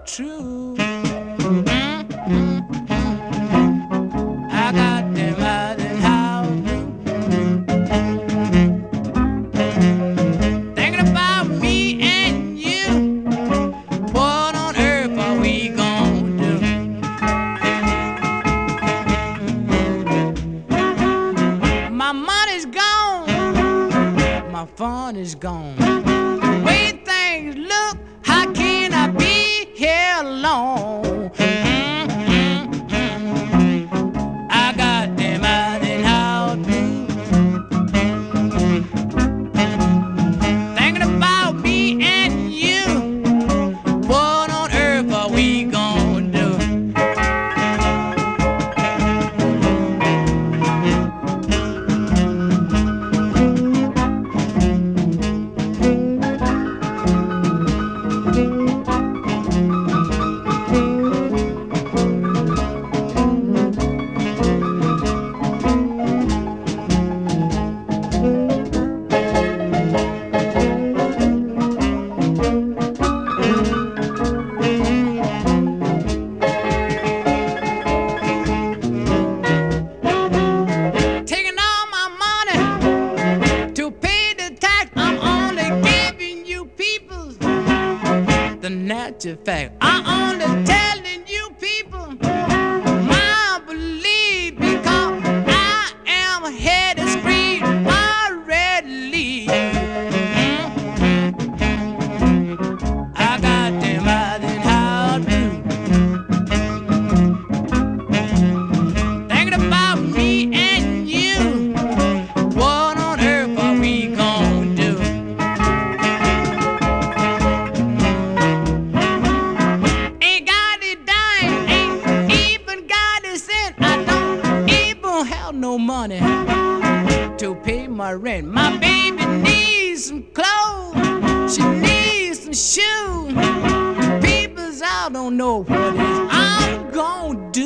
true. I got them out and how thinking about me and you. What on earth are we gonna do? My money's gone, my fun is gone. Way things look, how can I be here alone? I got them out and how to thinking about me and you. What on earth are we gonna do? Taking all my money to pay the tax. I'm only giving you people the natural fact. I'm only telling you people my belief because I am headed straight already. I got them out and how to thinking about me and you. What on earth are we gonna do? Ain't got a dime, ain't even got a cent. I don't even have no money to pay my rent. My baby needs some clothes, she needs some shoes. People's I don't know what is I'm gonna do.